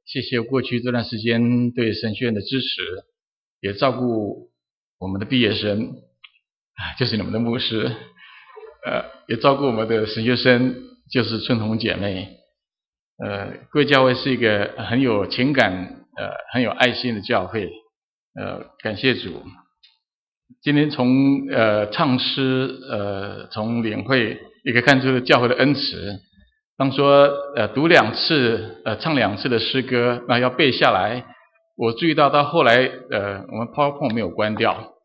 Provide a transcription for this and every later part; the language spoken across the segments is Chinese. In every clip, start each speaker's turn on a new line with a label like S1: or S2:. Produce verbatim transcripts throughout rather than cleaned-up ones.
S1: 谢谢过去这段时间对神学院的支持，也照顾我们的毕业生，就是你们的牧师，呃，也照顾我们的神学生，就是春红姐妹。呃，各位教会是一个很有情感、呃很有爱心的教会，呃，感谢主。今天从呃唱诗，呃从领会也可以看出教会的恩慈。当说呃读两次，呃唱两次的诗歌，那要背下来。我注意到到后来，呃我们 PowerPoint 没有关掉，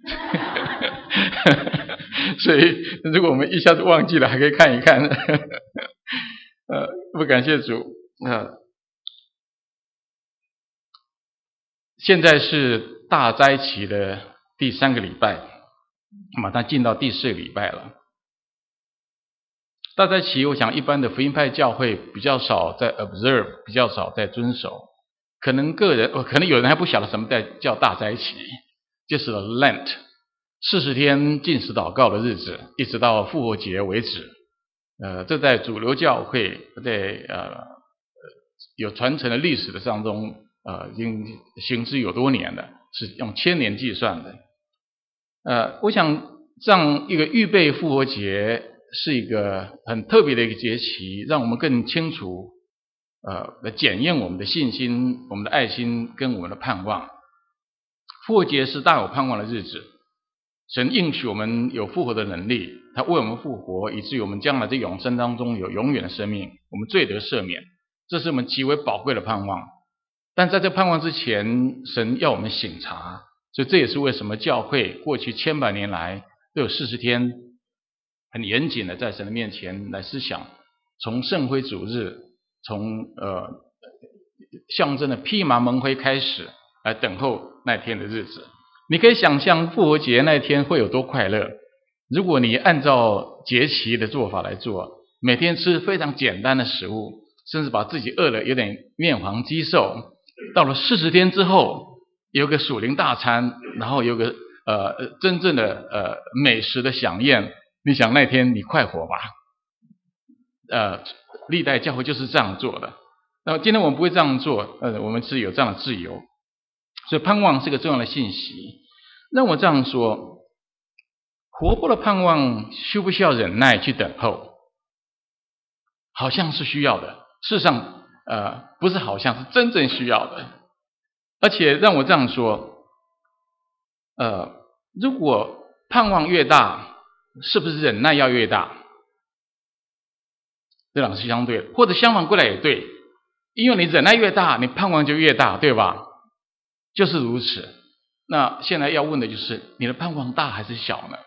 S1: 所以如果我们一下子忘记了，还可以看一看。呃，不感谢主。呃，现在是大灾期的第三个礼拜，马上进到第四个礼拜了。大灾期，我想一般的福音派教会比较少在 observe， 比较少在遵守。可能个人，可能有人还不晓得什么叫大灾期，就是 Lent， 四十天禁食祷告的日子，一直到复活节为止。呃，这在主流教会，在呃有传承的历史的当中，呃，已经行之有多年了，是用千年计算的。呃，我想这样一个预备复活节是一个很特别的一个节期，让我们更清楚，呃，来检验我们的信心、我们的爱心跟我们的盼望。复活节是大有盼望的日子，神应许我们有复活的能力，他为我们复活，以至于我们将来在永生当中有永远的生命，我们罪得赦免，这是我们极为宝贵的盼望。但在这盼望之前，神要我们省察，所以这也是为什么教会过去千百年来都有四十天很严谨的在神的面前来思想，从圣灰主日，从呃象征的披麻蒙灰开始，来等候那天的日子。你可以想象复活节那天会有多快乐。如果你按照节期的做法来做，每天吃非常简单的食物，甚至把自己饿了有点面黄肌瘦，到了四十天之后有个属灵大餐，然后有个呃真正的呃美食的飨宴，你想那天你快活吧。呃历代教会就是这样做的。那么今天我们不会这样做，呃我们是有这样的自由。所以盼望是个重要的信息。让我这样说，活泼的盼望需不需要忍耐去等候？好像是需要的，事实上呃不是好像，是真正需要的。而且让我这样说，呃如果盼望越大，是不是忍耐要越大？这两个是相对的，或者相反过来也对，因为你忍耐越大，你盼望就越大，对吧？就是如此。那现在要问的就是，你的盼望大还是小呢？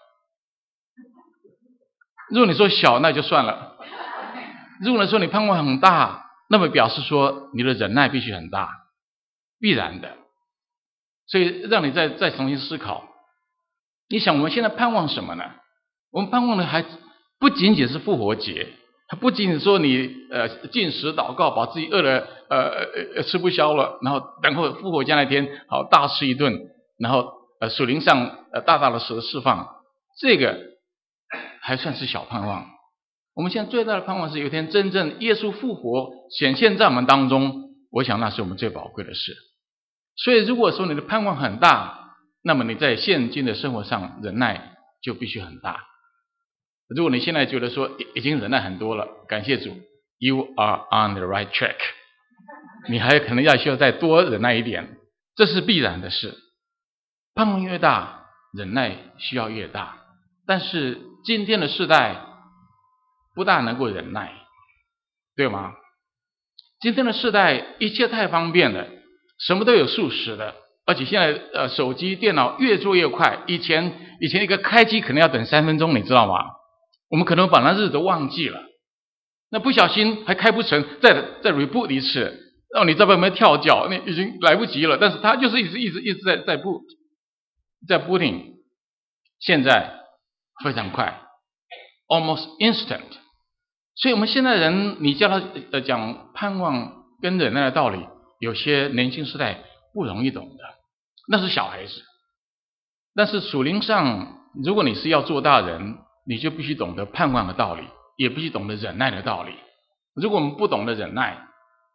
S1: 如果你说小，那就算了。如果你说你盼望很大，那么表示说你的忍耐必须很大，必然的。所以让你再再重新思考，你想我们现在盼望什么呢？我们盼望的还不仅仅是复活节，它不仅仅说你呃禁食祷告，把自己饿了呃呃吃不消了，然后等候复活节那天好大吃一顿，然后呃属灵上呃大大的释释放，这个还算是小盼望。我们现在最大的盼望是有一天真正耶稣复活显现在我们当中，我想那是我们最宝贵的事。所以如果说你的盼望很大，那么你在现今的生活上忍耐就必须很大。如果你现在觉得说已经忍耐很多了，感谢主 You are on the right track， 你还可能要需要再多忍耐一点，这是必然的事。盼望越大，忍耐需要越大。但是今天的世代不大能够忍耐，对吗？今天的世代一切太方便了，什么都有速食的，而且现在呃手机电脑越做越快，以前以前一个开机可能要等三分钟，你知道吗？我们可能把那日子都忘记了，那不小心还开不成，再再 reboot 一次，让你在外面跳脚，你已经来不及了。但是它就是一直一直一直在在 boot， 在 booting， 现在非常快 ，almost instant。所以我们现在人，你叫他呃讲盼望跟忍耐的道理，有些年轻世代不容易懂的，那是小孩子。但是属灵上，如果你是要做大人，你就必须懂得盼望的道理，也必须懂得忍耐的道理。如果我们不懂得忍耐，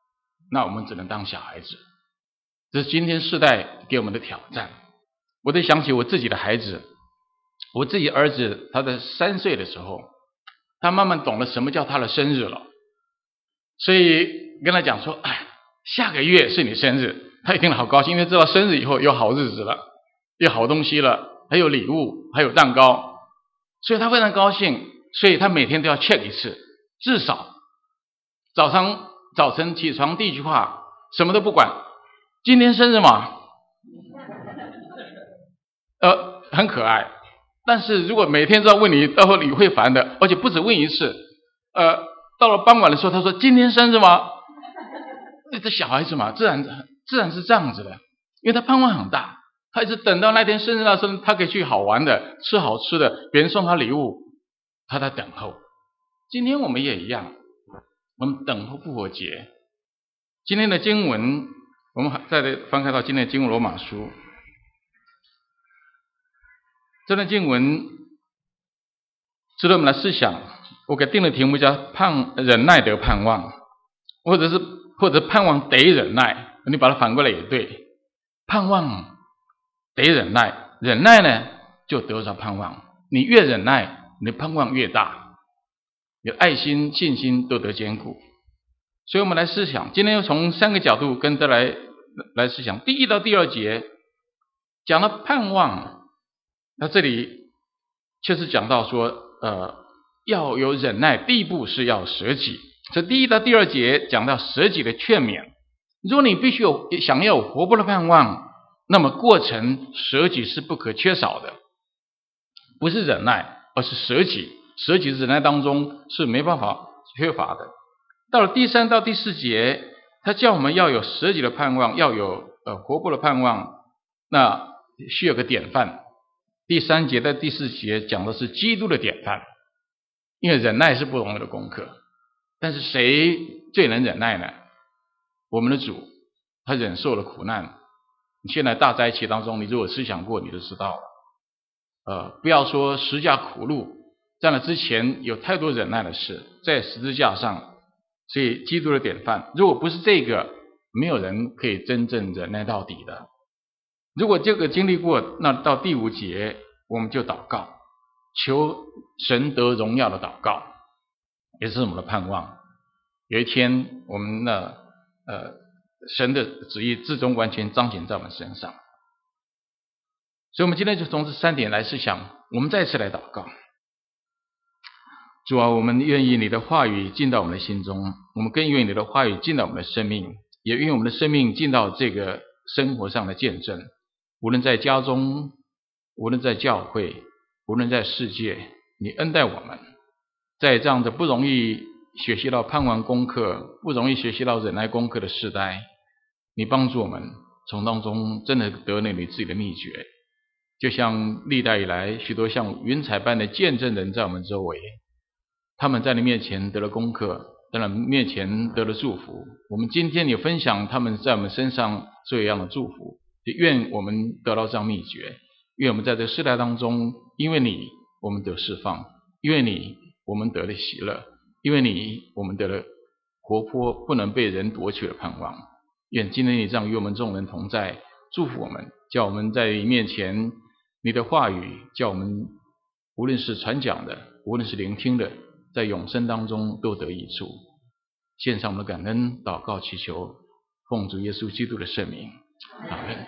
S1: 那我们只能当小孩子。这是今天世代给我们的挑战。我得想起我自己的孩子，我自己儿子他在三岁的时候，他慢慢懂了什么叫他的生日了。所以跟他讲说，哎，下个月是你生日，他一听了好高兴，因为知道生日以后有好日子了，有好东西了，还有礼物，还有蛋糕，所以他非常高兴。所以他每天都要 check 一次，至少早上早晨起床第一句话什么都不管，今天生日嘛，呃，很可爱。但是如果每天都要问你，到时候你会烦的，而且不止问一次。呃，到了傍晚的时候，他说今天生日吗？这小孩子嘛，自然自然是这样子的，因为他盼望很大，他一直等到那天生日的时候，他可以去好玩的，吃好吃的，别人送他礼物，他在等候。今天我们也一样，我们等候复活节。今天的经文，我们再翻开到今天的经文罗马书，这段经文值得我们来思想。我给定的题目叫盼忍耐得盼望，或者是或者盼望得忍耐，你把它反过来也对。盼望得忍耐，忍耐呢就得着盼望。你越忍耐，你的盼望越大，你的爱心、信心都得坚固。所以我们来思想，今天又从三个角度跟大家来来思想。第一到第二节讲到盼望，那这里确实讲到说，呃，要有忍耐，第一步是要舍己。这第一到第二节讲到舍己的劝勉。如果你必须有想要有活泼的盼望，那么过程舍己是不可缺少的，不是忍耐，而是舍己。舍己忍耐当中是没办法缺乏的。到了第三到第四节，他叫我们要有舍己的盼望，要有呃活泼的盼望，那需要个典范。第三节到第四节讲的是基督的典范，因为忍耐是不容易的功课。但是谁最能忍耐呢？我们的主，他忍受了苦难。你现在大灾期当中，你如果思想过，你就知道了。呃，不要说十架苦路，在那之前有太多忍耐的事，在十字架上，所以基督的典范，如果不是这个，没有人可以真正忍耐到底的。如果这个经历过，那到第五节我们就祷告，求神得荣耀的祷告，也是我们的盼望。有一天我们的呃神的旨意至终完全彰显在我们身上。所以我们今天就从这三点来思想，我们再次来祷告。主啊，我们愿意你的话语进到我们的心中，我们更愿意你的话语进到我们的生命，也愿意我们的生命进到这个生活上的见证。无论在家中，无论在教会，无论在世界，你恩待我们，在这样的不容易学习到盼望功课，不容易学习到忍耐功课的时代，你帮助我们从当中真的得了你自己的秘诀。就像历代以来许多像云彩般的见证人在我们周围，他们在你面前得了功课，在你面前得了祝福。我们今天也分享他们在我们身上这样的祝福，也愿我们得到这样秘诀，愿我们在这个世代当中，因为你我们得释放，因为你我们得了喜乐，因为你我们得了活泼不能被人夺取的盼望。愿今天你这样与我们众人同在，祝福我们，叫我们在你面前，你的话语叫我们无论是传讲的，无论是聆听的，在永生当中都得益处。献上我们的感恩祷告祈求，奉主耶稣基督的圣名，阿们。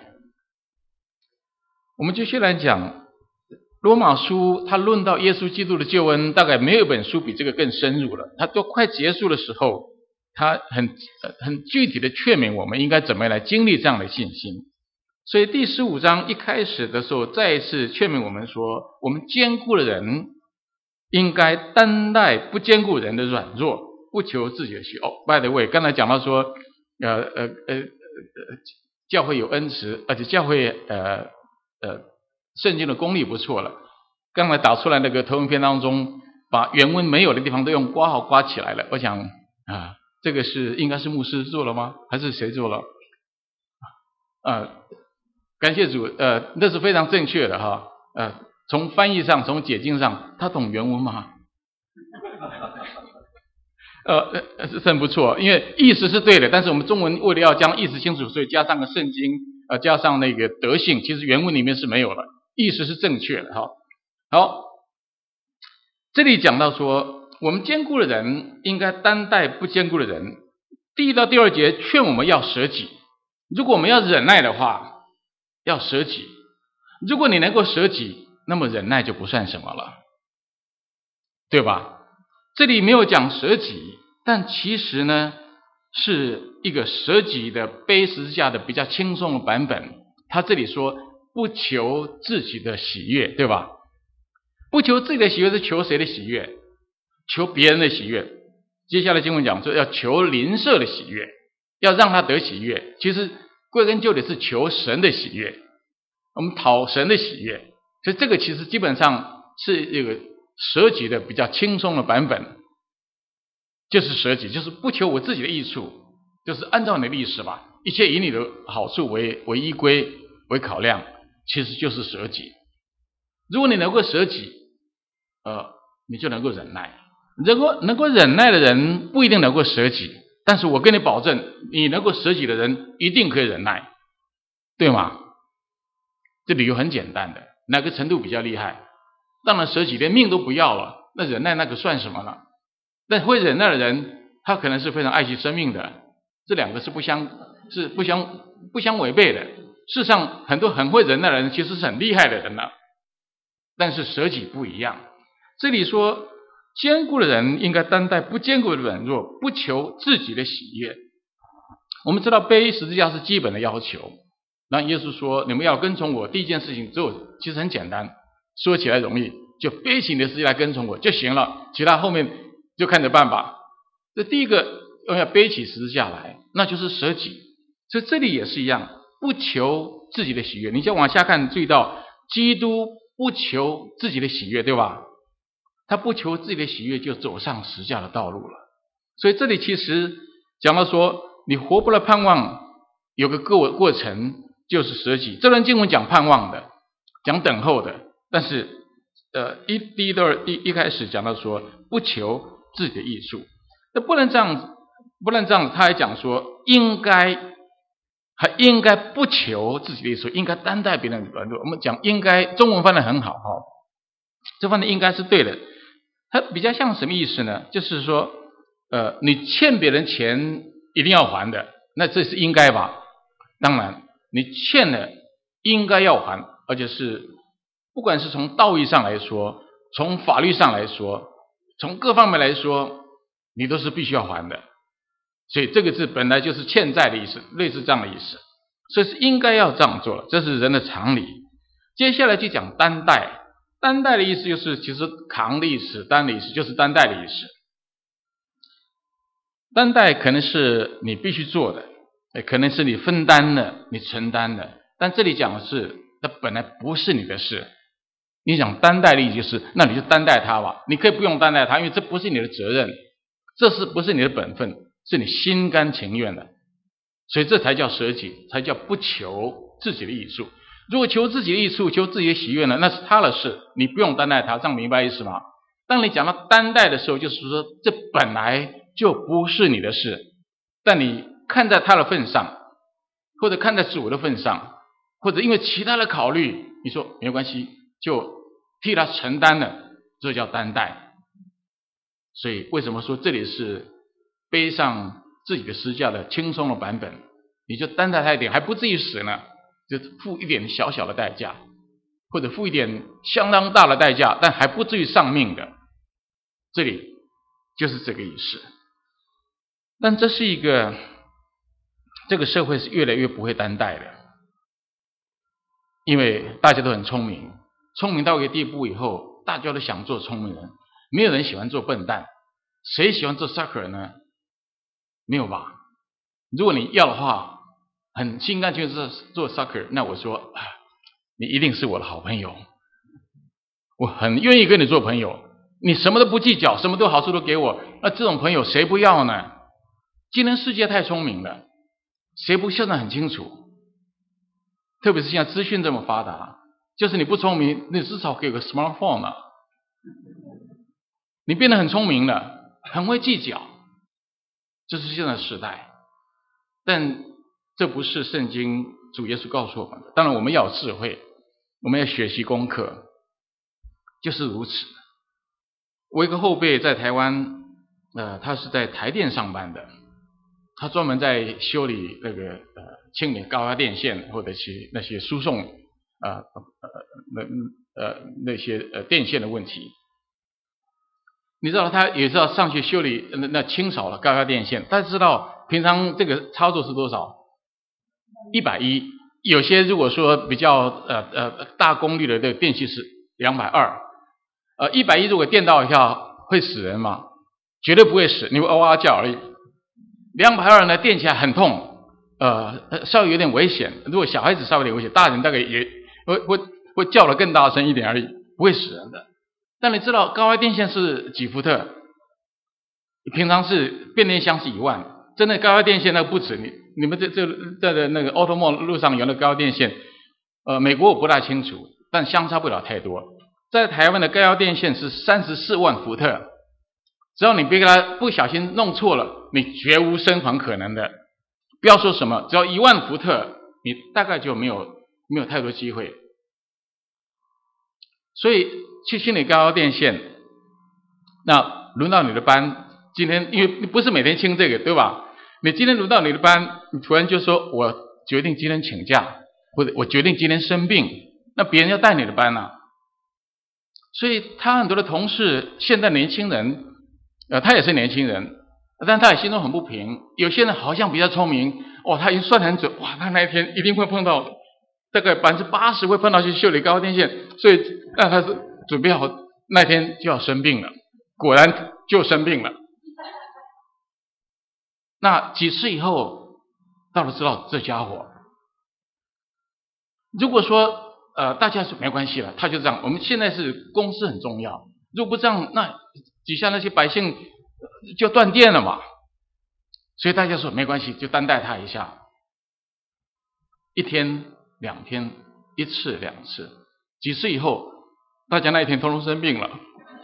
S1: 我们继续来讲罗马书，他论到耶稣基督的救恩，大概没有一本书比这个更深入了。他都快结束的时候，他很很具体的劝勉我们应该怎么样来经历这样的信心。所以第十五章一开始的时候，再一次劝勉我们说，我们坚固的人应该担待不坚固人的软弱，不求自己的喜。哦 by the way， 刚才讲到说，呃呃呃呃，教会有恩慈，而且教会呃呃圣经的功力不错了。刚才打出来那个投影片当中，把原文没有的地方都用括号括起来了。我想啊，这个是应该是牧师做了吗？还是谁做了？啊，感谢主，呃，那是非常正确的哈。呃，从翻译上，从解经上，他懂原文吗？ 呃，呃是很不错，因为意思是对的，但是我们中文为了要将意思清楚，所以加上个圣经，呃，加上那个德性，其实原文里面是没有了，意思是正确的哈。好，这里讲到说，我们坚固的人应该担待不坚固的人。第一到第二节劝我们要舍己，如果我们要忍耐的话，要舍己。如果你能够舍己，那么忍耐就不算什么了，对吧？这里没有讲舍己，但其实呢是一个舍己的背十字架的比较轻松的版本。他这里说不求自己的喜悦，对吧？不求自己的喜悦是求谁的喜悦？求别人的喜悦。接下来经文讲说要求邻舍的喜悦，要让他得喜悦。其实归根究底是求神的喜悦，我们讨神的喜悦。所以这个其实基本上是一个舍己的比较轻松的版本，就是舍己，就是不求我自己的益处，就是按照你的意思吧，一切以你的好处为为依归为考量，其实就是舍己。如果你能够舍己，呃，你就能够忍耐。能够能够忍耐的人不一定能够舍己，但是我跟你保证，你能够舍己的人一定可以忍耐，对吗？这理由很简单的，哪个程度比较厉害？当然舍己连命都不要了，那忍耐那个算什么呢？但会忍耐的人，他可能是非常爱惜生命的，这两个是不相是不相不相违背的。事实上，很多很会忍耐的人其实是很厉害的人了，但是舍己不一样。这里说坚固的人应该担待不坚固的软弱，不求自己的喜悦。我们知道背十字架是基本的要求，那耶稣说你们要跟从我，第一件事情只有其实很简单，说起来容易，就背起你的十字架来跟从我就行了，其他后面就看着办吧。这第一个要背起十字架来，那就是舍己。所以这里也是一样，不求自己的喜悦。你再往下看，注意到基督不求自己的喜悦，对吧？他不求自己的喜悦，就走上十字架的道路了。所以这里其实讲到说，你活不了盼望，有个过过程就是舍己。这段经文讲盼望的，讲等候的，但是呃一第一段一一开始讲到说不求自己的益处，那不能这样子，不能这样子。他还讲说应该还应该不求自己的益处，应该担待别人的软弱。我们讲应该，中文翻得很好哈，这翻的应该是对的。它比较像什么意思呢？就是说，呃，你欠别人钱一定要还的，那这是应该吧？当然，你欠了应该要还，而且是不管是从道义上来说，从法律上来说，从各方面来说，你都是必须要还的。所以这个字本来就是欠债的意思，类似这样的意思，所以是应该要这样做，这是人的常理。接下来就讲担待。担待的意思就是，其实扛的意思，担的意思就是担待的意思。担待可能是你必须做的，也可能是你分担的，你承担的。但这里讲的是，那本来不是你的事。你讲担待的意思就是，那你就担待他吧，你可以不用担待他，因为这不是你的责任，这是不是你的本分，是你心甘情愿的。所以这才叫舍己，才叫不求自己的益处。如果求自己的益处，求自己的喜悦呢，那是他的事，你不用担待他，这样明白意思吗？当你讲到担待的时候，就是说这本来就不是你的事，但你看在他的份上，或者看在主的份上，或者因为其他的考虑，你说没关系，就替他承担了，这叫担待。所以为什么说这里是背上自己的十字架的轻松的版本？你就担待他一点，还不至于死呢，就付一点小小的代价，或者付一点相当大的代价，但还不至于丧命的。这里就是这个意思。但这是一个，这个社会是越来越不会担待的，因为大家都很聪明，聪明到一个地步以后，大家都想做聪明人，没有人喜欢做笨蛋。谁喜欢做 sucker 呢？没有吧？如果你要的话，很心甘情愿做做 sucker， 那我说你一定是我的好朋友，我很愿意跟你做朋友，你什么都不计较，什么都好处都给我，那这种朋友谁不要呢？今天世界太聪明了，谁不现在很清楚？特别是现在资讯这么发达，就是你不聪明，你至少给个 smartphone 啊，你变得很聪明了，很会计较， 这是现在的时代。但这不是圣经主耶稣告诉我们的。当然我们要有智慧，我们要学习功课，就是如此。我一个后辈在台湾，呃，他是在台电上班的，他专门在修理那个呃清理高压电线或者是那些输送呃呃那呃那些呃电线的问题。你知道他也是要上去修理那那清扫了高压电线，大家知道平常这个操作是多少？一百一，有些如果说比较呃呃大功率的这个电器是两百二，呃一百一如果电到一下会死人吗？绝对不会死，你会哇哇叫而已。两百二呢，电起来很痛，呃稍微有点危险。如果小孩子稍微有点危险，大人大概也会会会叫得更大声一点而已，不会死人的。但你知道高压电线是几伏特？平常是变电箱是一万，真的高压电线那不止。你你们这这这的那个 Automall 路上有那高压电线，呃，美国我不大清楚，但相差不了太多。在台湾的高压电线是三十四万伏特，只要你别给它不小心弄错了，你绝无生还可能的。不要说什么，只要一万伏特，你大概就没有没有太多机会。所以去清理高压电线，那轮到你的班，今天因为不是每天清这个，对吧？你今天轮到你的班，你突然就说我决定今天请假，或者我决定今天生病，那别人要带你的班啊。所以他很多的同事，现在年轻人，呃，他也是年轻人，但他也心中很不平。有些人好像比较聪明，哦，他已经算得很准，哇，他那一天一定会碰到，大概百分之八十会碰到去修理高压电线，所以那他是准备好那天就要生病了，果然就生病了。那几次以后，到了知道这家伙，如果说呃大家说没关系了，他就这样。我们现在是公司很重要，如果不这样，那底下那些百姓就断电了嘛。所以大家说没关系，就担待他一下，一天两天，一次两次，几次以后，大家那一天通通生病了，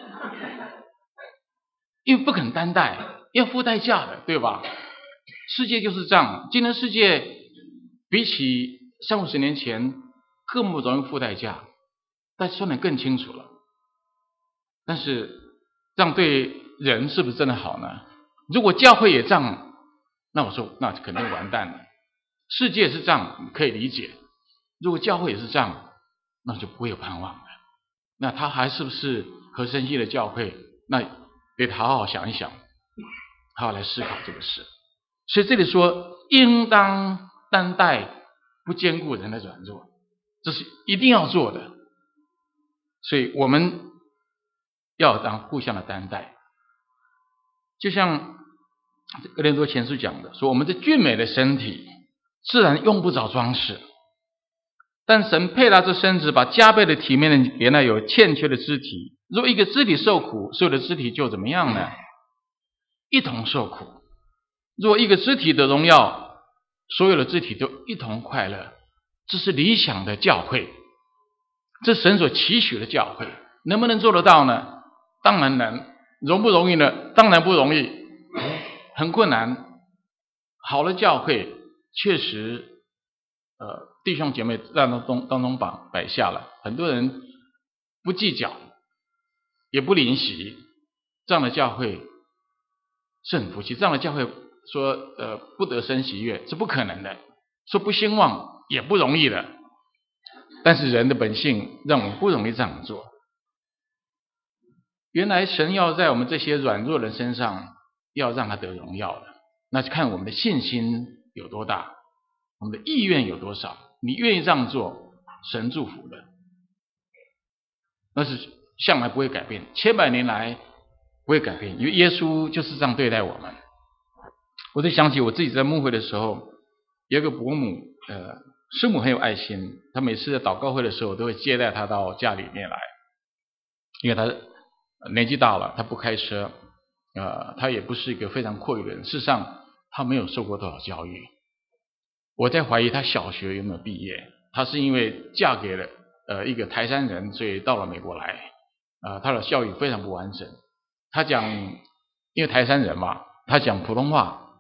S1: 因为不肯担待，要付代价的，对吧？世界就是这样，今天世界比起三五十年前更不容易付代价，大家说得更清楚了。但是这样对人是不是真的好呢？如果教会也这样，那我说那肯定完蛋了。世界是这样可以理解，如果教会也是这样，那就不会有盼望了。那他还是不是合神心意的教会？那得好好想一想，好好来思考这个事。所以这里说，应当担待不坚固人的软弱，这是一定要做的。所以我们要当互相的担待，就像哥林多前书讲的，说我们这俊美的身体自然用不着装饰，但神配搭这身子，把加倍的体面的连那有欠缺的肢体。如果一个肢体受苦，所有的肢体就怎么样呢？一同受苦。如果一个肢体的荣耀，所有的肢体都一同快乐。这是理想的教会，这神所期许的教会，能不能做得到呢？当然能。容不容易呢？当然不容易，很困难。好的教会确实呃，弟兄姐妹在当中当中摆摆下了，很多人不计较也不吝惜，这样的教会是很福气。这样的教会说呃不得生喜悦是不可能的，说不兴旺也不容易的。但是人的本性让我们不容易这样做。原来神要在我们这些软弱人身上要让他得荣耀的，那就看我们的信心有多大，我们的意愿有多少。你愿意这样做，神祝福的，那是向来不会改变，千百年来不会改变，因为耶稣就是这样对待我们。我就想起我自己在牧会的时候，有一个伯母，呃，师母很有爱心，她每次在祷告会的时候，我都会接待她到家里面来，因为她年纪大了，她不开车，呃，她也不是一个非常阔裕的人，事实上她没有受过多少教育。我在怀疑她小学有没有毕业，她是因为嫁给了呃一个台山人，所以到了美国来，呃，她的教育非常不完整。她讲，因为台山人嘛，她讲普通话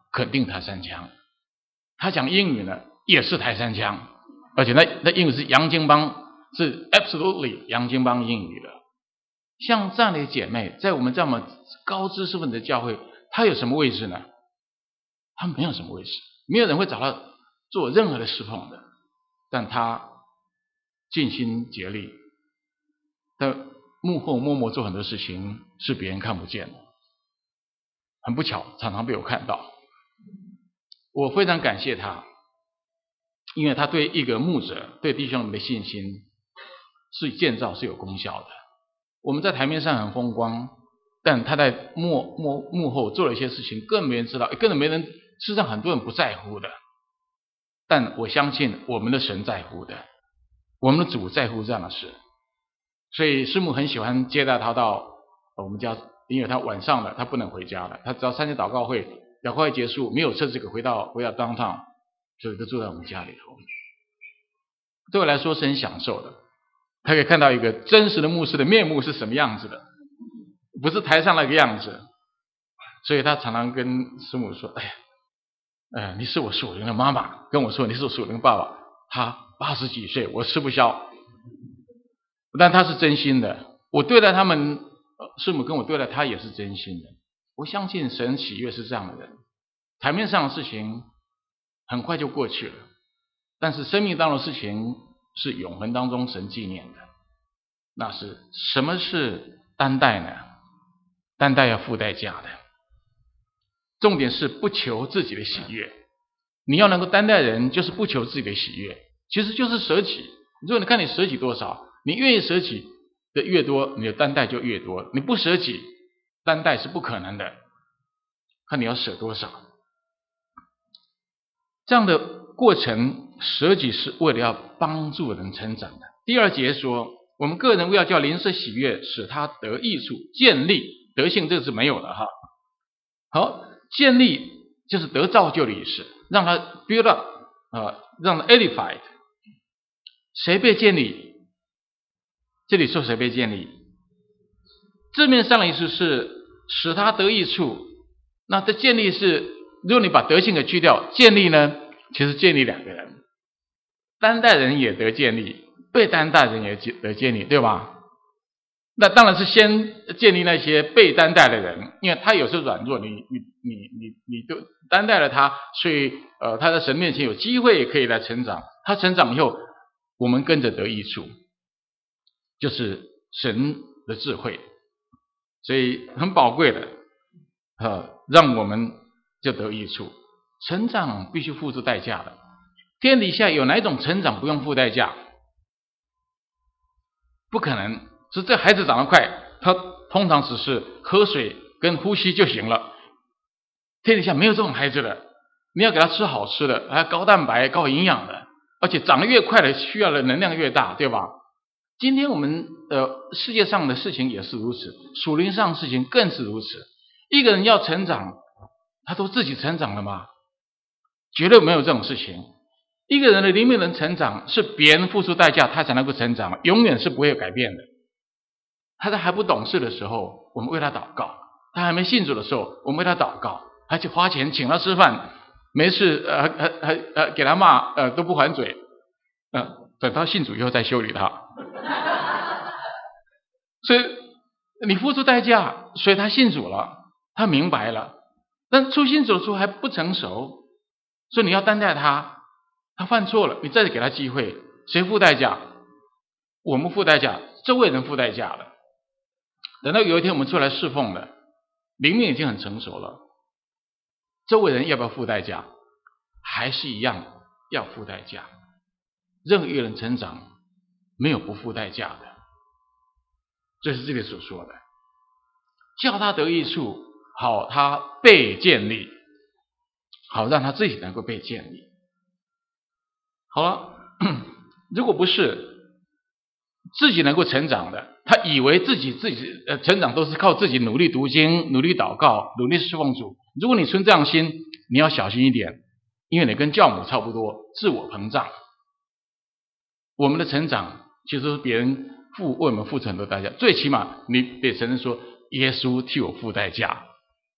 S1: 肯定台山腔，他讲英语呢也是台山腔，而且那那英语是洋泾浜，是 absolutely 洋泾浜英语的。像这样的姐妹，在我们这么高知识分子的教会，她有什么位置呢？她没有什么位置，没有人会找她做任何的侍奉的。但她尽心竭力，在幕后默默做很多事情，是别人看不见的。很不巧，常常被我看到。我非常感谢她，因为她对一个牧者、对弟兄们的信心是建造是有功效的。我们在台面上很风光，但他在幕幕幕后做了一些事情，更没人知道，更没人，事实上很多人不在乎的。但我相信我们的神在乎的，我们的主在乎这样的事。所以师母很喜欢接待他到我们家，因为他晚上了，他不能回家了，他只要参加祷告会，祷告会结束没有车子可回到回到 downtown， 所以就住在我们家里头。对我来说是很享受的，他可以看到一个真实的牧师的面目是什么样子的，不是台上那个样子。所以他常常跟师母说：“哎呀，呃，你是我属灵的妈妈，跟我说你是我属灵的爸爸。他八十几岁，我吃不消。”但他是真心的，我对待他们，师母跟我对待他也是真心的。我相信神喜悦是这样的人。台面上的事情很快就过去了，但是生命当中的事情是永恒当中神纪念的。那是什么是担待呢？担待要付代价的。重点是不求自己的喜悦。你要能够担待人，就是不求自己的喜悦，其实就是舍己。如果你看你舍己多少，你愿意舍己的越多，你的担待就越多。你不舍己，担待是不可能的。看你要舍多少。这样的过程，舍己是为了要帮助人成长的。第二节说，我们个人为要叫邻舍喜悦，使他得益处，建立德性，这个是没有的哈。好，建立就是得造就的意思，让他 build up 啊，让他 edified。谁被建立？这里说谁被建立？字面上的意思是使他得益处。那这建立是，如果你把德性给去掉，建立呢，其实建立两个人，担待人也得建立，被担待人也得建立，对吧？那当然是先建立那些被担待的人，因为他有时候软弱，你你你你你都担待了他，所以呃他在神面前有机会可以来成长。他成长以后，我们跟着得益处，就是神的智慧，所以很宝贵的，呃，让我们就得益处。成长必须付出代价的，天底下有哪一种成长不用付代价？不可能。是这孩子长得快，他通常只是喝水跟呼吸就行了。天底下没有这种孩子的，你要给他吃好吃的，还高蛋白、高营养的，而且长得越快的，需要的能量越大，对吧？今天我们呃世界上的事情也是如此，属灵上的事情更是如此。一个人要成长，他都自己成长了吗？绝对没有这种事情。一个人的灵命能成长，是别人付出代价，他才能够成长，永远是不会有改变的。他在还不懂事的时候，我们为他祷告；他还没信主的时候，我们为他祷告，还去花钱请他吃饭，没事呃还还呃给他骂呃都不还嘴，呃等他信主以后再修理他。所以你付出代价，所以他信主了，他明白了。但初信主的时候还不成熟，所以你要担待他，他犯错了，你再给他机会，谁付代价？我们付代价，周围人付代价了。等到有一天我们出来侍奉了，灵命已经很成熟了，周围人要不要付代价？还是一样要付代价。任何一个人成长没有不付代价的，这是这里所说的，叫他得益处，好他被建立，好让他自己能够被建立。好了，如果不是自己能够成长的，他以为自己自己呃成长都是靠自己努力读经、努力祷告、努力侍奉主。如果你存这样心，你要小心一点，因为你跟教母差不多，自我膨胀。我们的成长其实是别人付为我们付出很多代价，最起码你得承认说，耶稣替我付代价，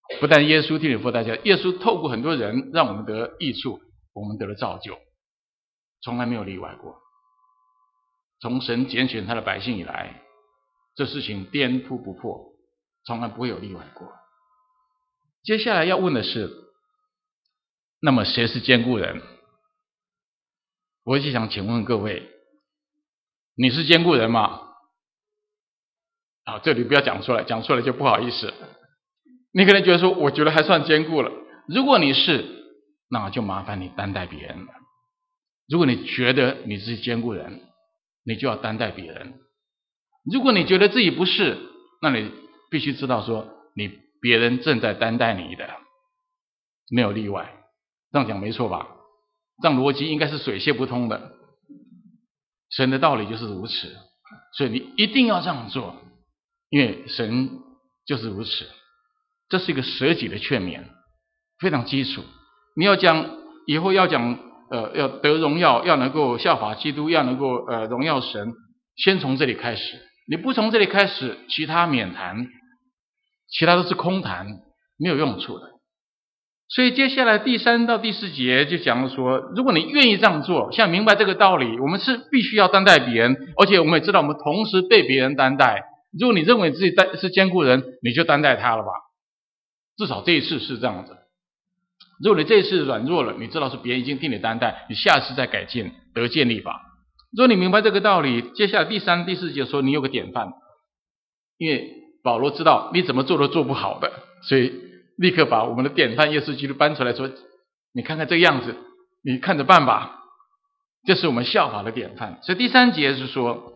S1: 不但耶稣替你付代价，耶稣透过很多人让我们得益处，我们得了造就，从来没有例外过。从神拣选他的百姓以来，这事情颠扑不破，从来不会有例外过。接下来要问的是，那么谁是坚固人？我就想请问各位，你是坚固人吗？啊，这里不要讲出来，讲出来就不好意思。你可能觉得说，我觉得还算坚固了。如果你是，那就麻烦你担待别人了。如果你觉得你是坚固人，你就要担待别人。如果你觉得自己不是，那你必须知道说，你别人正在担待你的，没有例外。这样讲没错吧？这样逻辑应该是水泄不通的。神的道理就是如此，所以你一定要这样做，因为神就是如此。这是一个舍己的劝勉，非常基础。你要讲以后要讲呃要得荣耀，要能够效法基督，要能够呃荣耀神，先从这里开始。你不从这里开始，其他免谈，其他都是空谈，没有用处的。所以接下来第三到第四节就讲了说，如果你愿意这样做，像明白这个道理，我们是必须要担待别人，而且我们也知道我们同时被别人担待。如果你认为自己担是坚固人，你就担待他了吧，至少这一次是这样子。如果你这一次软弱了，你知道是别人已经替你担待，你下次再改进，得建立吧。如果你明白这个道理，接下来第三第四节说你有个典范，因为保罗知道你怎么做都做不好的，所以立刻把我们的典范耶稣基督搬出来说，你看看这个样子，你看着办吧，这是我们效法的典范。所以第三节是说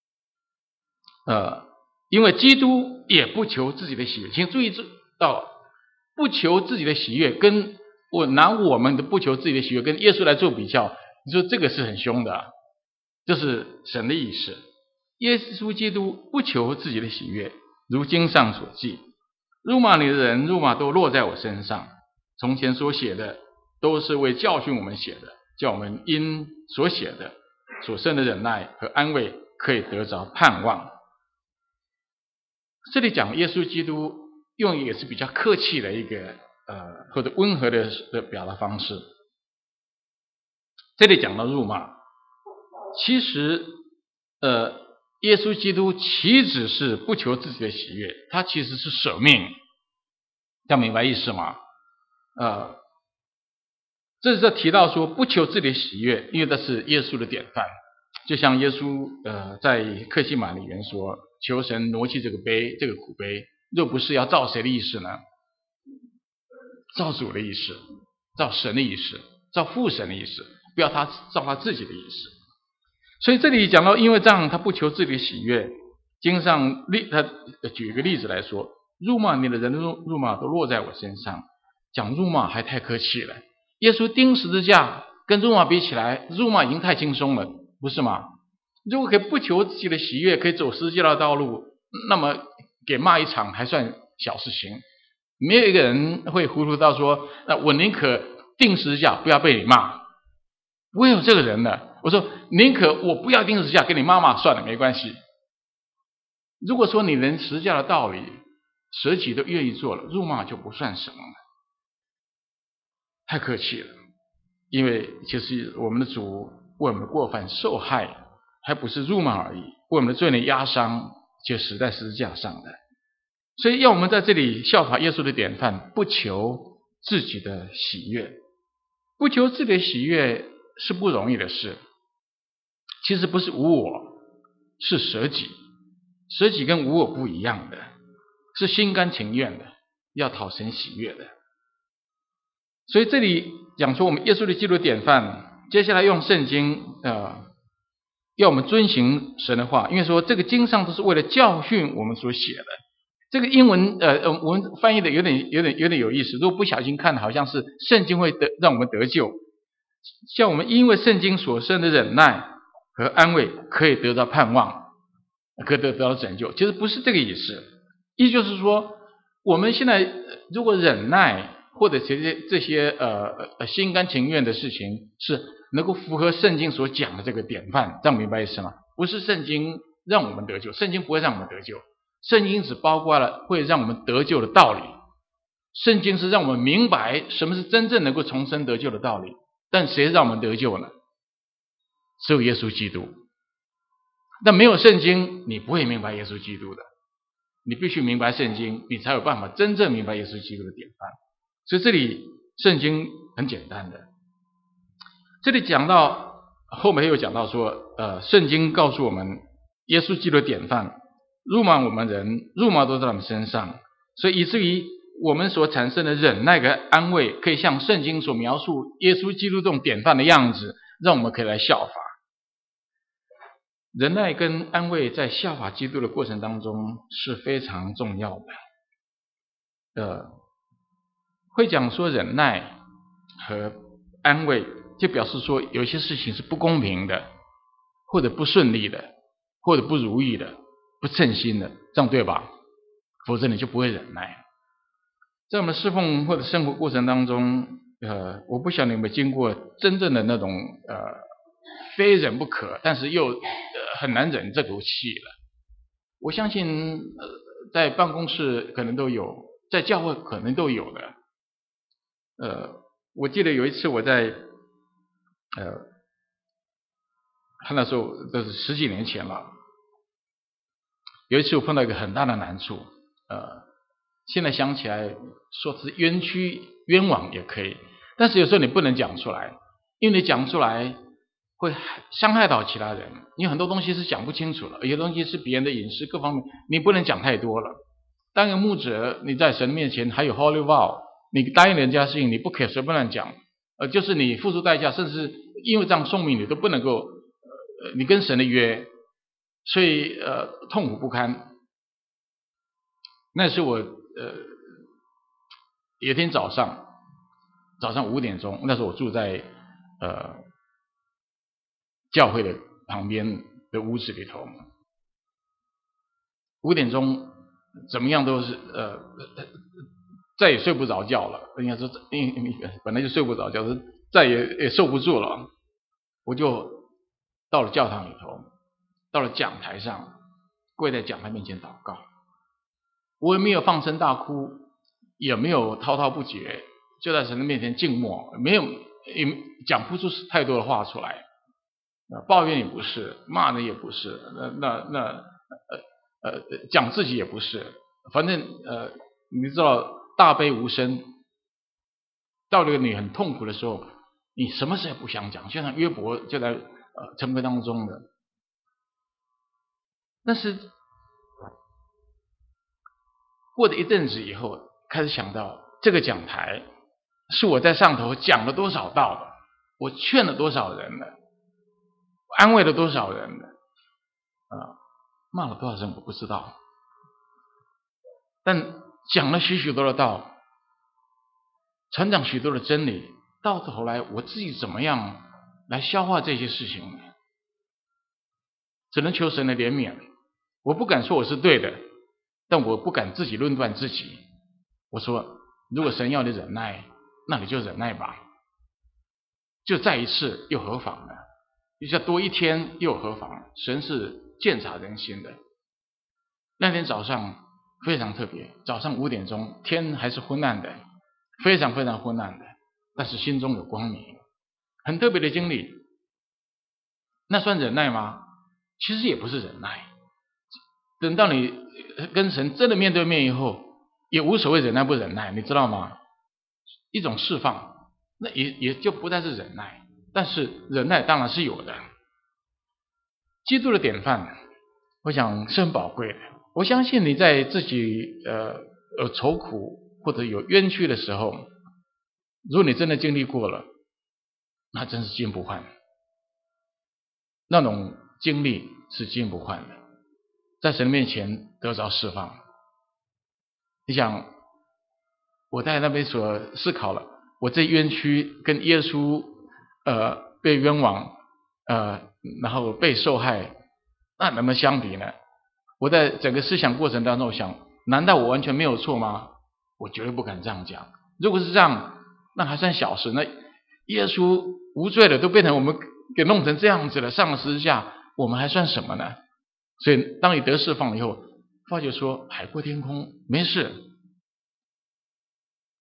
S1: 呃，因为基督也不求自己的喜悦，请注意到不求自己的喜悦，跟我拿我们的不求自己的喜悦跟耶稣来做比较，你说这个是很凶的啊，这是神的意思。耶稣基督不求自己的喜悦，如经上所记，辱骂你的人，辱骂都落在我身上。从前所写的，都是为教训我们写的，叫我们因所写的所生的忍耐和安慰，可以得着盼望。这里讲耶稣基督用也是比较客气的一个呃或者温和的的表达方式。这里讲到辱骂，其实呃耶稣基督岂止是不求自己的喜悦，他其实是舍命，这样明白意思吗？呃，这是在提到说不求自己的喜悦，因为这是耶稣的典范。就像耶稣呃在客西马尼园说，求神挪去这个杯，这个苦杯，若不是要照谁的意思呢？照主的意思，照神的意思，照父神的意思，不要他照他自己的意思。所以这里讲到，因为这样他不求自己的喜悦，经上例他举一个例子来说，辱骂你的人的辱骂都落在我身上。讲辱骂还太客气了，耶稣钉十字架跟辱骂比起来，辱骂已经太轻松了，不是吗？如果可以不求自己的喜悦，可以走十字架的道路，那么给骂一场还算小事情。没有一个人会糊涂到说，那我宁可钉十字架不要被你骂，不会有这个人的。我说宁可我不要钉十字架，给你骂骂算了，没关系。如果说你连十字架的道理舍己都愿意做了，辱骂就不算什么了，太客气了。因为其实我们的主为我们的过犯受害，还不是辱骂而已，为我们的罪孽压伤，就死在十字架上的。所以要我们在这里效法耶稣的典范，不求自己的喜悦。不求自己的喜悦是不容易的事，其实不是无我，是舍己。舍己跟无我不一样的，是心甘情愿的，要讨神喜悦的。所以这里讲说我们耶稣的基督典范，接下来用圣经呃，要我们遵行神的话，因为说这个经上都是为了教训我们所写的。这个英文呃我们翻译的有点有点有点有意思，如果不小心看好像是圣经会得让我们得救，像我们因为圣经所生的忍耐和安慰，可以得到盼望，可以得到拯救，其实不是这个意思。意思就是说，我们现在如果忍耐或者这些这些呃心甘情愿的事情，是能够符合圣经所讲的这个典范，这样明白意思吗？不是圣经让我们得救，圣经不会让我们得救，圣经只包括了会让我们得救的道理， 圣经是让我们明白什么是真正能够重生得救的道理，但谁让我们得救呢？只有耶稣基督。但没有圣经，你不会明白耶稣基督的。你必须明白圣经，你才有办法真正明白耶稣基督的典范。所以这里圣经很简单的。这里讲到后面又讲到说，呃，圣经告诉我们耶稣基督的典范，辱骂我们人，辱骂都在他们身上，所以以至于我们所产生的忍耐跟安慰，可以像圣经所描述耶稣基督这种典范的样子，让我们可以来效法。忍耐跟安慰在效法基督的过程当中是非常重要的。呃，会讲说忍耐和安慰，就表示说有些事情是不公平的，或者不顺利的，或者不如意的，不称心的，这样对吧？否则你就不会忍耐。在我们侍奉或者生活过程当中，呃，我不晓得你们经过真正的那种呃非忍不可，但是又、呃、很难忍这口气了。我相信呃在办公室可能都有，在教会可能都有的。呃，我记得有一次我在呃，那时候这是十几年前了。有一次我碰到一个很大的难处，呃，现在想起来说是冤屈冤枉也可以，但是有时候你不能讲出来，因为你讲出来会伤害到其他人。你很多东西是讲不清楚的，有些东西是别人的隐私，各方面你不能讲太多了。当一个牧者，你在神面前还有 Holy Vow， 你答应人家事情，你不可以随便乱讲，呃，就是你付出代价，甚至因为这样送命，你都不能够，呃，你跟神的约，所以呃痛苦不堪。那是我呃有一天早上，早上五点钟，那时候我住在呃教会的旁边的屋子里头，五点钟怎么样都是呃再也睡不着觉了，应该说本来就睡不着觉，再也也受不住了，我就到了教堂里头，到了讲台上，跪在讲台面前祷告。我也没有放声大哭，也没有滔滔不绝，就在神的面前静默，没有也讲不出太多的话出来，抱怨也不是，骂人也不是，那那那呃呃讲自己也不是，反正呃你知道大悲无声。到了你很痛苦的时候，你什么事也不想讲，就像约伯就在呃沉沦当中的。但是过了一阵子以后，开始想到这个讲台是我在上头讲了多少道了，我劝了多少人了，我安慰了多少人了，啊，骂了多少人我不知道，但讲了许许多的道，传讲许多的真理，到头来我自己怎么样来消化这些事情呢？只能求神的怜悯。我不敢说我是对的，但我不敢自己论断自己。我说，如果神要你忍耐，那你就忍耐吧，就再一次又何妨呢？你再多一天又何妨？神是鉴察人心的。那天早上非常特别，早上五点钟，天还是昏暗的，非常非常昏暗的，但是心中有光明，很特别的经历。那算忍耐吗？其实也不是忍耐。等到你跟神真的面对面以后，也无所谓忍耐不忍耐，你知道吗？一种释放，那也也就不再是忍耐，但是忍耐当然是有的。基督的典范，我想是很宝贵的。我相信你在自己呃有愁苦或者有冤屈的时候，如果你真的经历过了，那真是金不换。那种经历是金不换的，在神面前得着释放。你想，我在那边所思考了，我这冤屈跟耶稣呃被冤枉呃然后被受害，那能不能相比呢？我在整个思想过程当中想，难道我完全没有错吗？我绝对不敢这样讲。如果是这样，那还算小事。那耶稣无罪的都变成我们给弄成这样子了，上了十字架，我们还算什么呢？所以当你得释放以后，发觉说海阔天空，没事。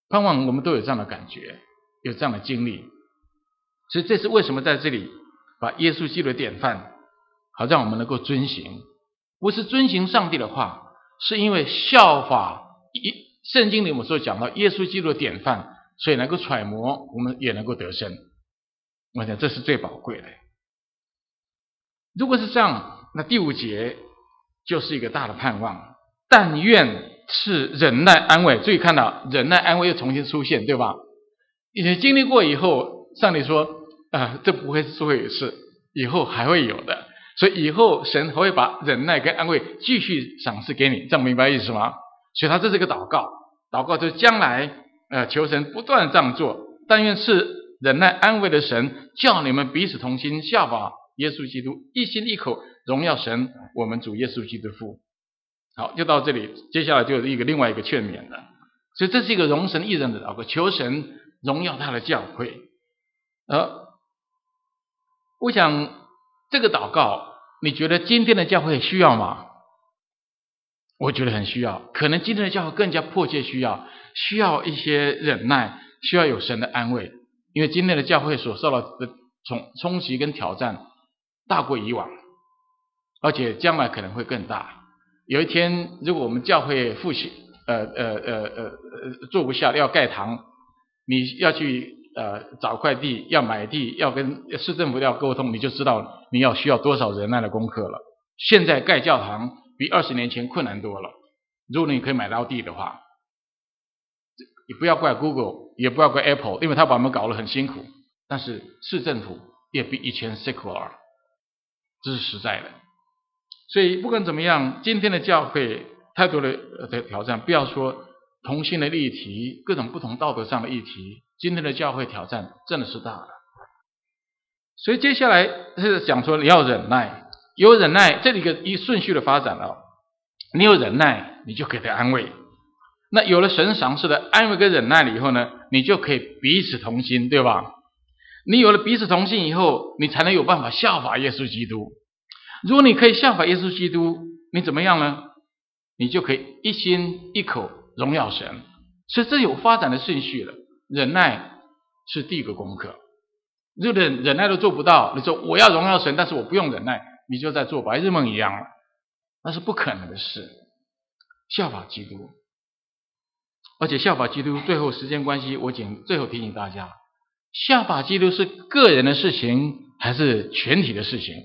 S1: 盼望我们都有这样的感觉，有这样的经历。所以这是为什么在这里把耶稣基督的典范，好让我们能够遵行，不是遵行上帝的话，是因为效法圣经里我们所讲到耶稣基督的典范，所以能够揣摩，我们也能够得胜。我想这是最宝贵的。如果是这样，那第五节就是一个大的盼望，但愿是忍耐安慰。注意看到忍耐安慰又重新出现，对吧？你经历过以后，上帝说啊、呃，这不会是最后一次，以后还会有的，所以以后神还会把忍耐跟安慰继续赏赐给你，这样明白意思吗？所以他这是一个祷告，祷告就是将来呃求神不断这样做，但愿是忍耐安慰的神，叫你们彼此同心，效法耶稣基督，一心一口荣耀神我们主耶稣基督父。好，就到这里，接下来就是一个另外一个劝勉了。所以这是一个荣神益人的祷告，求神荣耀他的教会。呃，我想这个祷告，你觉得今天的教会需要吗？我觉得很需要，可能今天的教会更加迫切需要，需要一些忍耐，需要有神的安慰，因为今天的教会所受到的冲冲击跟挑战大过以往，而且将来可能会更大。有一天，如果我们教会复兴，呃呃呃呃做不下，要盖堂，你要去呃找块地，要买地，要跟市政府要沟通，你就知道你要需要多少忍耐的功课了。现在盖教堂比二十年前困难多了，如果你可以买到地的话，也不要怪 Google， 也不要怪 Apple， 因为他把我们搞得很辛苦。但是市政府也比以前 secular， 这是实在的。所以不管怎么样，今天的教会太多的挑战，不要说同性的议题，各种不同道德上的议题，今天的教会挑战真的是大的。所以接下来是讲说你要忍耐，有忍耐，这里一个一顺序的发展了。你有忍耐，你就可以得安慰。那有了神赏赐的安慰跟忍耐了以后呢，你就可以彼此同心，对吧？你有了彼此同心以后，你才能有办法效法耶稣基督。如果你可以效法耶稣基督，你怎么样呢？你就可以一心一口荣耀神。所以这有发展的顺序了。忍耐是第一个功课。如果忍耐都做不到，你说我要荣耀神，但是我不用忍耐，你就在做白日梦一样了，那是不可能的事。效法基督，而且效法基督，最后时间关系，我仅最后提醒大家，效法基督是个人的事情还是全体的事情？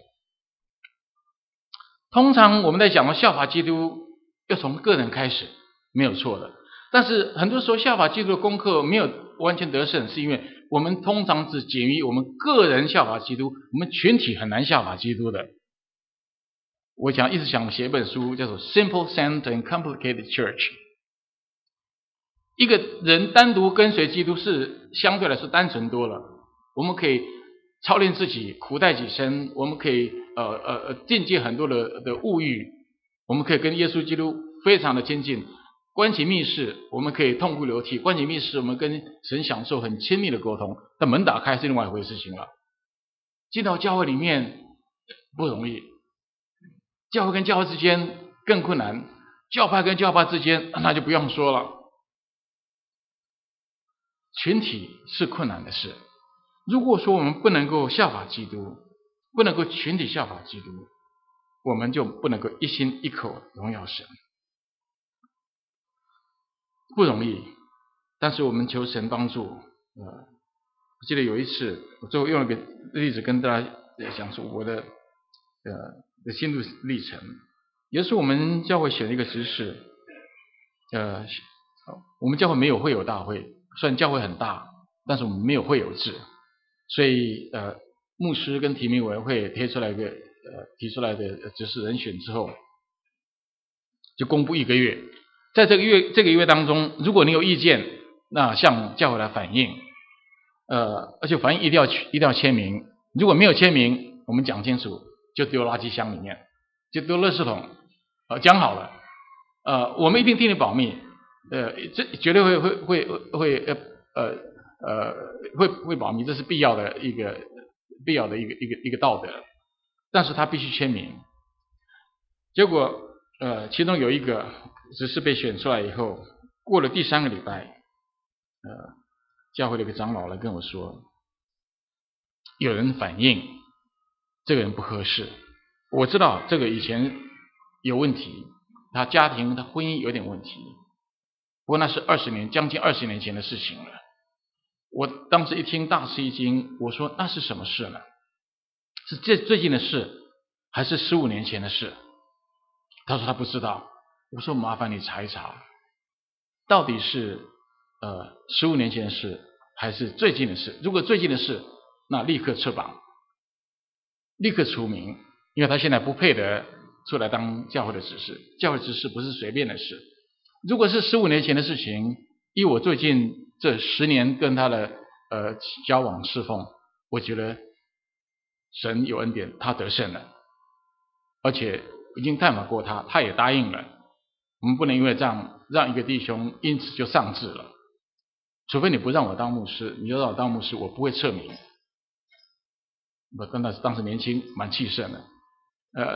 S1: 通常我们在讲到效法基督，要从个人开始，没有错的。但是很多时候效法基督的功课没有完全得胜，是因为我们通常只仅于我们个人效法基督，我们群体很难效法基督的。我想一直想写一本书，叫做 Simple Saint and Complicated Church。 一个人单独跟随基督是相对来说单纯多了，我们可以操练自己，苦待己身，我们可以呃呃境界很多的的物欲，我们可以跟耶稣基督非常的亲近，关起密室我们可以痛哭流涕，关起密室我们跟神享受很亲密的沟通，但门打开是另外一回事情了。进到教会里面不容易，教会跟教会之间更困难，教派跟教派之间那就不用说了。群体是困难的事。如果说我们不能够效法基督，不能够群体效法基督，我们就不能够一心一口荣耀神，不容易。但是我们求神帮助。呃，我记得有一次，我最后用了个例子跟大家讲述我的呃的心路历程。也是我们教会选了一个执事，呃，我们教会没有会友大会，虽然教会很大，但是我们没有会友制，所以呃，牧师跟提名委员会贴出来一个呃提出来的执事人选之后，就公布一个月，在这个月这个月当中，如果你有意见，那向教会来反映，呃，而且反映一定要一定要签名，如果没有签名，我们讲清楚，就丢垃圾箱里面，就丢垃圾桶，呃，讲好了，呃，我们一定替你保密。呃，这绝对会会会会呃呃呃会会保密，这是必要的一个必要的一个一个一个道德，但是他必须签名。结果呃，其中有一个只是被选出来以后，过了第三个礼拜， 呃，教会的一个长老来跟我说，有人反映这个人不合适。我知道这个以前有问题，他家庭他婚姻有点问题，不过那是二十年将近二十年前的事情了。我当时一听大吃一惊，我说那是什么事呢？是这最近的事，还是十五年前的事？他说他不知道。我说麻烦你查一查，到底是呃十五年前的事，还是最近的事？如果最近的事，那立刻撤榜，立刻除名，因为他现在不配得出来当教会的执事。教会执事不是随便的事。如果是十五年前的事情，以我最近这十年跟他的呃交往侍奉，我觉得神有恩典，他得胜了，而且已经探访过他，他也答应了。我们不能因为这样让一个弟兄因此就丧志了，除非你不让我当牧师，你要让我当牧师，我不会撤名。我真的是当时年轻，蛮气盛的。呃，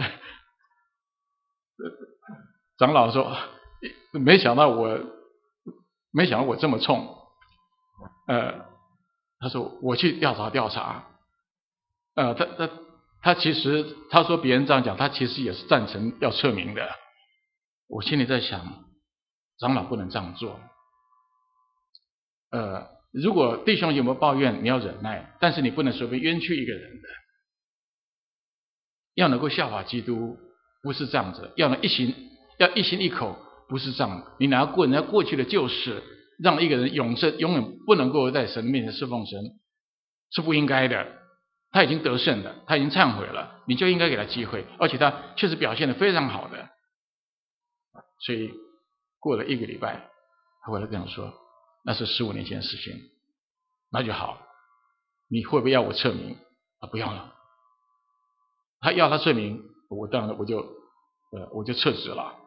S1: 长老说，没想到我，没想到我这么冲。呃，他说我去调查调查。呃，他他他其实他说别人这样讲，他其实也是赞成要撤名的。我心里在想，长老不能这样做。呃，如果弟兄有没有抱怨，你要忍耐，但是你不能随便冤屈一个人的。要能够效法基督，不是这样子；要能一心要一心一口，不是这样。你拿过人家过去的旧事，让一个人永生永远不能够在神面前侍奉神，是不应该的。他已经得胜了，他已经忏悔了，你就应该给他机会，而且他确实表现得非常好的。所以过了一个礼拜，他回来跟我说，那是十五年前的事情，那就好。你会不会要我撤名？啊，不要了。他要他撤名，我当然我就呃我就撤职了。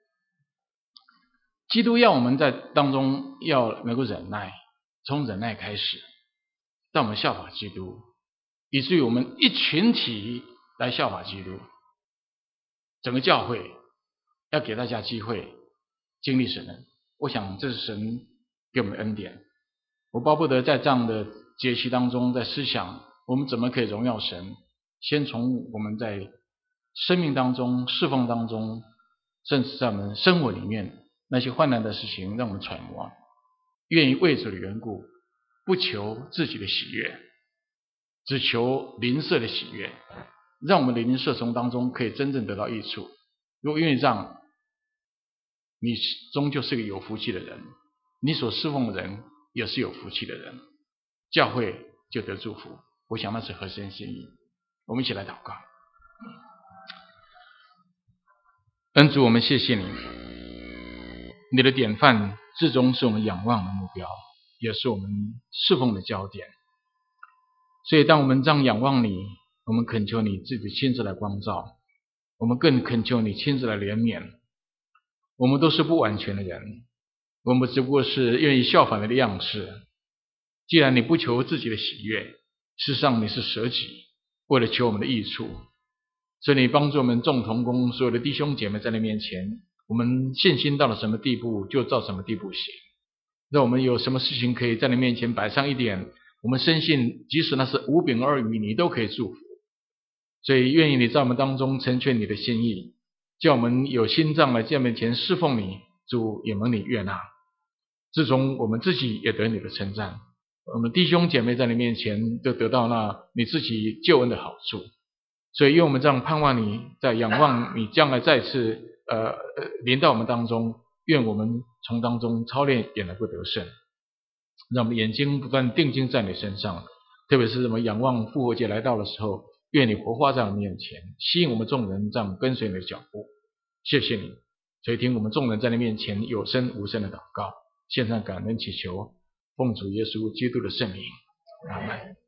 S1: 基督要我们在当中要能够忍耐，从忍耐开始，让我们效法基督，以至于我们一群体来效法基督。整个教会要给大家机会经历神恩，我想这是神给我们的恩典。我巴不得在这样的节期当中，在思想我们怎么可以荣耀神，先从我们在生命当中、侍奉当中，甚至在我们生活里面那些患难的事情，让我们揣摩，愿意为主的缘故，不求自己的喜悦，只求邻舍的喜悦，让我们的邻舍从当中可以真正得到益处。如果愿意这样，你终究是个有福气的人，你所侍奉的人也是有福气的人，教会就得祝福。我想那是合神心意。我们一起来祷告。恩主，我们谢谢你，你的典范至终是我们仰望的目标，也是我们侍奉的焦点。所以当我们这样仰望你，我们恳求你自己亲自来光照，我们更恳求你亲自来怜悯。我们都是不完全的人，我们只不过是愿意效法你的样式。既然你不求自己的喜悦，事实上你是舍己，为了求我们的益处。所以你帮助我们众同工所有的弟兄姐妹在你面前，我们信心到了什么地步就照什么地步行。让我们有什么事情可以在你面前摆上一点，我们深信即使那是五饼二鱼，你都可以祝福。所以愿意你在我们当中成全你的心意，叫我们有心脏来见面前侍奉你，主也蒙你悦纳。至终我们自己也得你的称赞，我们弟兄姐妹在你面前都得到那你自己救恩的好处。所以愿我们这样盼望你，在仰望你将来再次呃临到我们当中，愿我们从当中操练也能够得胜，让我们眼睛不断定睛在你身上，特别是我们仰望复活节来到的时候，愿你活化在我们面前，吸引我们众人这样跟随你的脚步。谢谢你，所以听我们众人在你面前有声无声的祷告，献上感恩祈求，奉主耶稣基督的圣名，阿们。